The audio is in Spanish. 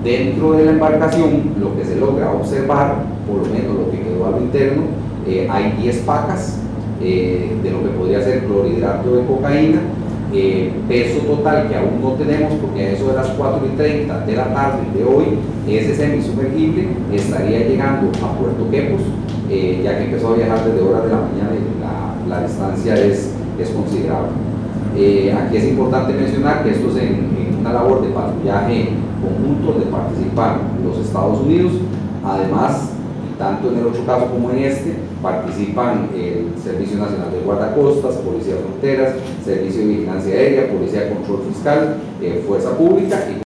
Dentro de la embarcación, lo que se logra observar, por lo menos lo que quedó a lo interno, hay 10 pacas de lo que podría ser clorhidrato de cocaína. Peso total que aún no tenemos, porque a eso de las 4:30 de la tarde de hoy, ese semisumergible estaría llegando a Puerto Quepos, ya que empezó a viajar desde horas de la mañana y la distancia es considerable. Aquí es importante mencionar que esto es en una labor de patrullaje conjunto donde participan los Estados Unidos. Además, tanto en el otro caso como en este, participan el Servicio Nacional de Guardacostas, Policía de Fronteras, Servicio de Vigilancia Aérea, Policía de Control Fiscal, Fuerza Pública y